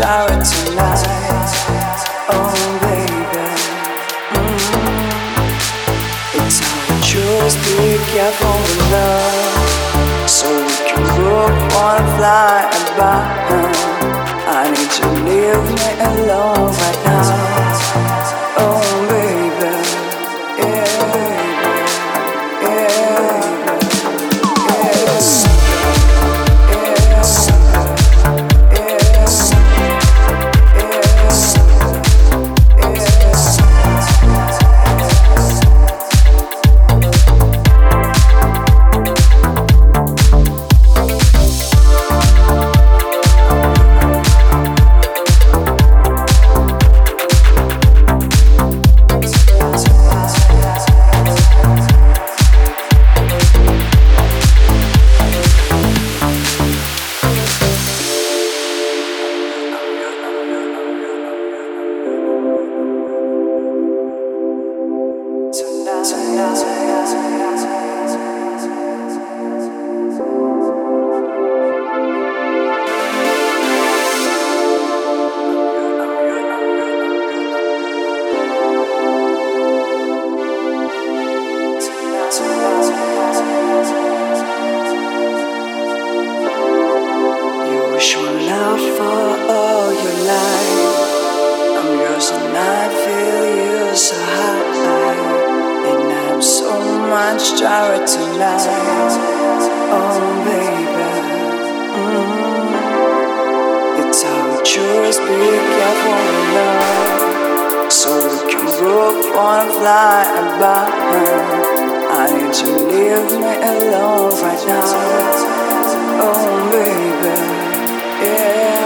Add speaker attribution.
Speaker 1: tired tonight. Oh baby, it's how we choose. Be careful with love, so we can both wanna fly about. I need you to leave me alone right now. Oh baby, yeah, yeah, yeah. You wish for love for all your life. I'm yours and I feel you so high. And I'm so much tired tonight. Oh baby, it's how we choose. Be careful with love, so we can both wanna fly about. I need you to leave me alone right now. Oh baby, yeah.